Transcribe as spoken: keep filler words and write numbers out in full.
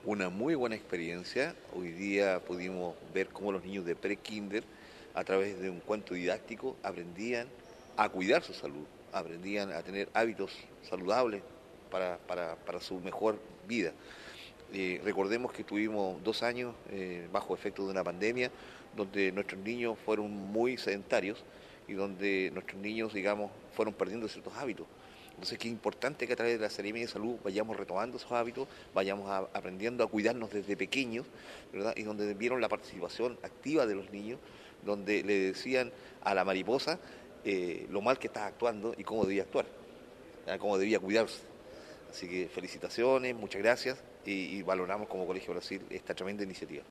Una muy buena experiencia. Hoy día pudimos ver cómo los niños de pre-kinder, a través de un cuento didáctico, aprendían a cuidar su salud, aprendían a tener hábitos saludables para, para, para su mejor vida. Eh, recordemos que tuvimos dos años eh, bajo efecto de una pandemia, donde nuestros niños fueron muy sedentarios y donde nuestros niños, digamos, fueron perdiendo ciertos hábitos. Entonces, qué importante que a través de la Seremia de Salud vayamos retomando esos hábitos, vayamos a, aprendiendo a cuidarnos desde pequeños, ¿verdad? Y donde vieron la participación activa de los niños, donde le decían a la mariposa eh, lo mal que estaba actuando y cómo debía actuar, ¿verdad? Cómo debía cuidarse. Así que felicitaciones, muchas gracias y, y valoramos como Colegio Brasil esta tremenda iniciativa.